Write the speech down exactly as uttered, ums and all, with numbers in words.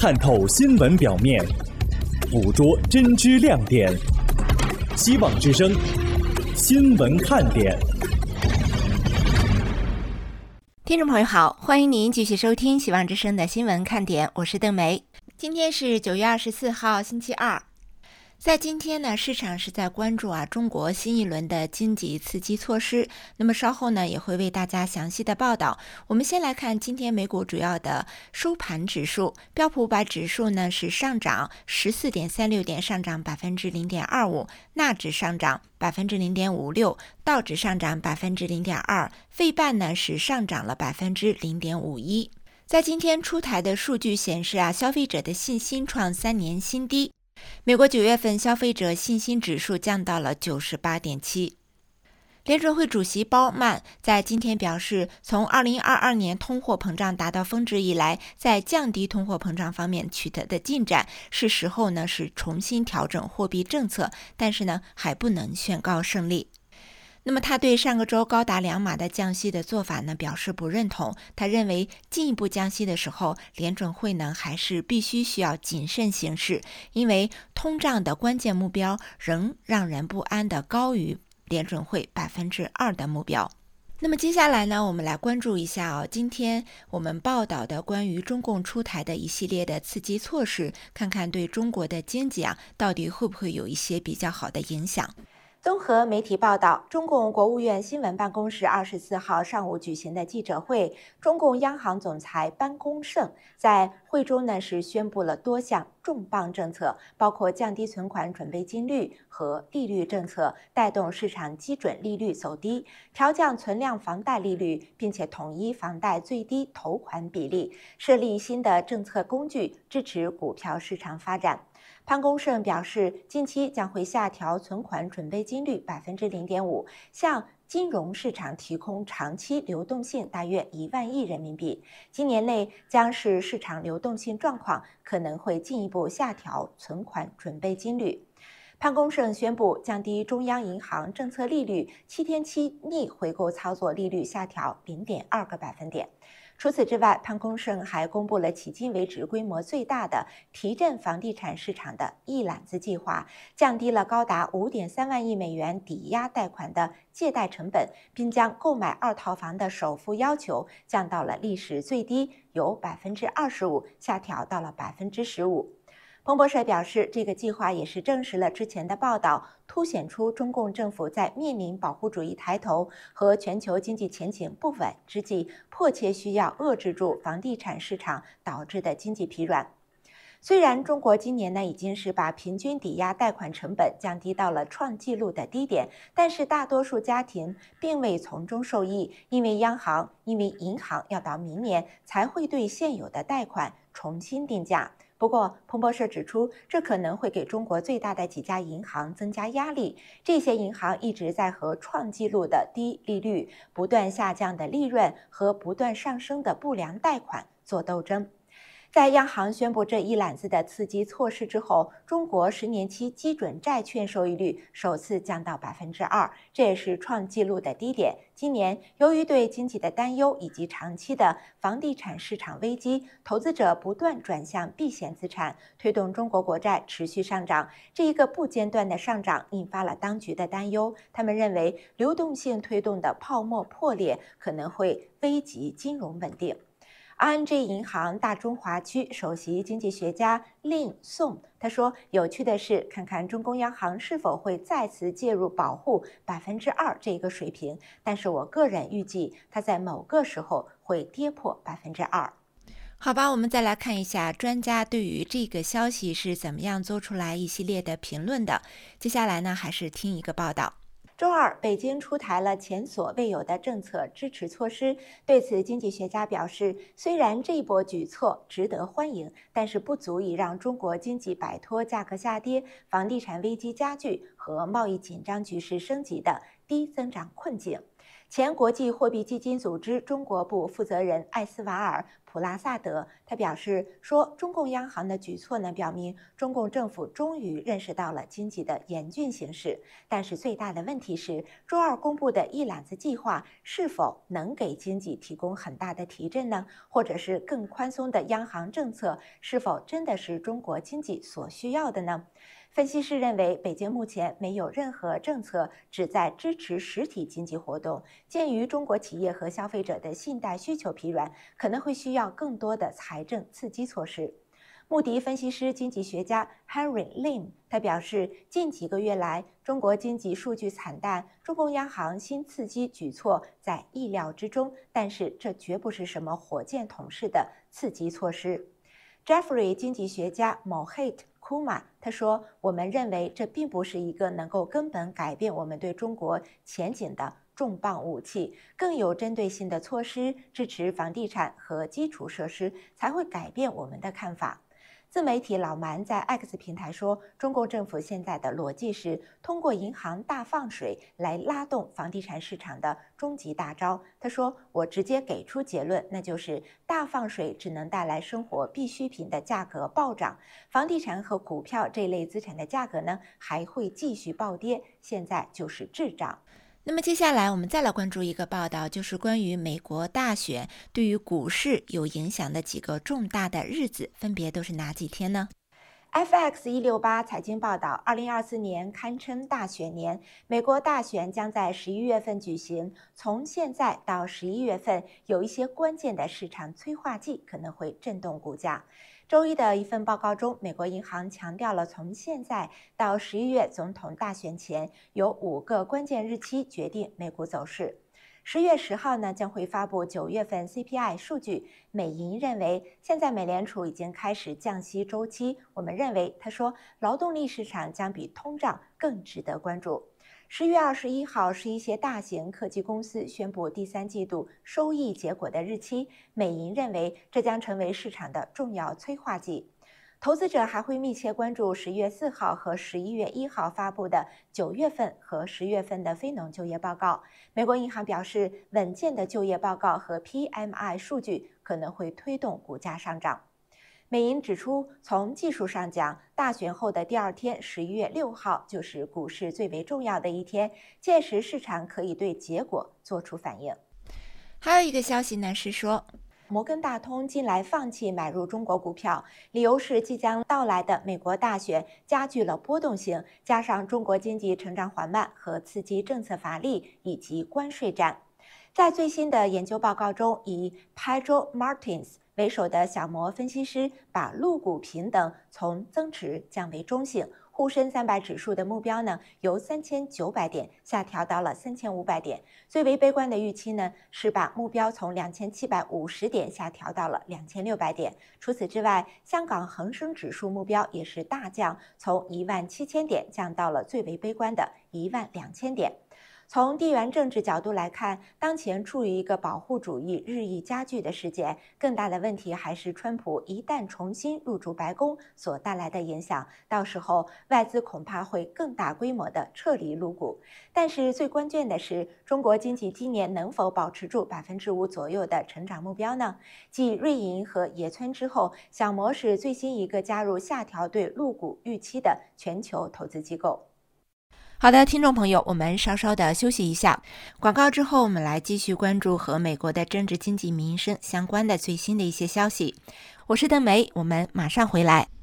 探透新闻表面，捕捉真知亮点。希望之声，新闻看点。 听众朋友好，欢迎您继续收听希望之声的新闻看点，我是邓梅。今天是九月二十四号，星期二。在今天呢，市场是在关注啊中国新一轮的经济刺激措施。那么稍后呢，也会为大家详细的报道。我们先来看今天美股主要的收盘指数，标普五百指数呢是上涨十四点三六点，上涨百分之零点二五；纳指上涨百分之零点五六，道指上涨百分之零点二，费半呢是上涨了百分之零点五一。在今天出台的数据显示啊，消费者的信心创三年新低。美国九月份消费者信心指数降到了 九十八点七。 联准会主席鲍曼在今天表示，从二零二二年通货膨胀达到峰值以来，在降低通货膨胀方面取得的进展，是时候呢是重新调整货币政策，但是呢还不能宣告胜利。那么他对上个周高达两码的降息的做法呢表示不认同，他认为进一步降息的时候，联准会呢还是必须需要谨慎行事，因为通胀的关键目标仍让人不安的高于联准会 百分之二 的目标。那么接下来呢，我们来关注一下哦，今天我们报道的关于中共出台的一系列的刺激措施，看看对中国的经济啊到底会不会有一些比较好的影响。综合媒体报道，中共国务院新闻办公室二十四号上午举行的记者会，中共央行总裁班功胜在会中呢是宣布了多项重磅政策，包括降低存款准备金率和利率政策，带动市场基准利率走低，调降存量房贷利率，并且统一房贷最低头款比例，设立新的政策工具，支持股票市场发展。潘功胜表示，近期将会下调存款准备金率 百分之零点五， 向金融市场提供长期流动性大约一万亿人民币。今年内将是市场流动性状况可能会进一步下调存款准备金率。潘功胜宣布降低中央银行政策利率，七天期逆回购操作利率下调 零点二个百分点。除此之外，潘功胜还公布了迄今为止规模最大的提振房地产市场的一揽子计划，降低了高达 五点三万亿美元抵押贷款的借贷成本，并将购买二套房的首付要求降到了历史最低，由 百分之二十五 下调到了 百分之十五。彭博社表示，这个计划也是证实了之前的报道，凸显出中共政府在面临保护主义抬头和全球经济前景不稳之际，迫切需要遏制住房地产市场导致的经济疲软。虽然中国今年呢已经是把平均抵押贷款成本降低到了创纪录的低点，但是大多数家庭并未从中受益，因为央行、因为银行要到明年才会对现有的贷款重新定价。不过，彭博社指出，这可能会给中国最大的几家银行增加压力。这些银行一直在和创纪录的低利率、不断下降的利润和不断上升的不良贷款做斗争。在央行宣布这一揽子的刺激措施之后，中国十年期基准债券收益率首次降到 百分之二， 这也是创纪录的低点。今年由于对经济的担忧以及长期的房地产市场危机，投资者不断转向避险资产，推动中国国债持续上涨。这一个不间断的上涨引发了当局的担忧，他们认为流动性推动的泡沫破裂可能会危及金融稳定。I N G 银行大中华区首席经济学家令宋他说，有趣的是，看看中共央行是否会再次介入保护 百分之二 这个水平，但是我个人预计它在某个时候会跌破 百分之二。好吧，我们再来看一下专家对于这个消息是怎么样做出来一系列的评论的。接下来呢，还是听一个报道。周二，北京出台了前所未有的政策支持措施。对此，经济学家表示，虽然这一波举措值得欢迎，但是不足以让中国经济摆脱价格下跌、房地产危机加剧和贸易紧张局势升级的低增长困境。 前国际货币基金组织中国部负责人艾斯瓦尔·普拉萨德，他表示说，中共央行的举措呢，表明中共政府终于认识到了经济的严峻形势。但是最大的问题是，周二公布的一揽子计划是否能给经济提供很大的提振呢？或者是更宽松的央行政策，是否真的是中国经济所需要的呢？分析师认为，北京目前没有任何政策旨在支持实体经济活动。鉴于中国企业和消费者的信贷需求疲软，可能会需要更多的财政刺激措施。穆迪分析师、经济学家 Henry Lim 他表示，近几个月来，中国经济数据惨淡，中共央行新刺激举措在意料之中，但是这绝不是什么火箭筒式的刺激措施。Jeffrey 经济学家 Mohit Kumar 他说，我们认为这并不是一个能够根本改变我们对中国前景的重磅武器，更有针对性的措施支持房地产和基础设施才会改变我们的看法。自媒体老蛮在 X 平台说，中共政府现在的逻辑是通过银行大放水来拉动房地产市场的终极大招。他说，我直接给出结论，那就是大放水只能带来生活必需品的价格暴涨，房地产和股票这类资产的价格呢还会继续暴跌，现在就是滞涨。那么接下来我们再来关注一个报道，就是关于美国大选对于股市有影响的几个重大的日子，分别都是哪几天呢？ F X 一六八财经报道，二零二四年堪称大选年，美国大选将在十一月份举行。从现在到十一月份，有一些关键的市场催化剂可能会震动股价。周一的一份报告中，美国银行强调了从现在到十一月总统大选前，有五个关键日期决定美股走势。十月十号呢，将会发布九月份 C P I 数据。美银认为，现在美联储已经开始降息周期。我们认为，他说，劳动力市场将比通胀更值得关注。十月二十一号是一些大型科技公司宣布第三季度收益结果的日期。美银认为，这将成为市场的重要催化剂。投资者还会密切关注十月四号和十一月一号发布的九月份和十月份的非农就业报告。美国银行表示，稳健的就业报告和 P M I 数据可能会推动股价上涨。美银指出，从技术上讲，大选后的第二天，十一月六号就是股市最为重要的一天，届时市场可以对结果做出反应。还有一个消息呢，是说摩根大通近来放弃买入中国股票，理由是即将到来的美国大选加剧了波动性，加上中国经济成长缓慢和刺激政策乏力以及关税战。在最新的研究报告中，以 Pedro Martins 为首的小摩分析师把陆股平等从增持降为中性，沪深三百指数的目标呢由三千九百点下调到了三千五百点，最为悲观的预期呢是把目标从两千七百五十点下调到了两千六百点。除此之外，香港恒生指数目标也是大降，从一万七千点降到了最为悲观的一万两千点。从地缘政治角度来看，当前处于一个保护主义日益加剧的事件，更大的问题还是川普一旦重新入驻白宫所带来的影响，到时候外资恐怕会更大规模的撤离陆股。但是最关键的是，中国经济今年能否保持住百分之五左右的成长目标呢？继瑞银和野村之后，小摩是最新一个加入下调对陆股预期的全球投资机构。好的，听众朋友，我们稍稍的休息一下，广告之后我们来继续关注和美国的政治经济民生相关的最新的一些消息。我是邓梅，我们马上回来。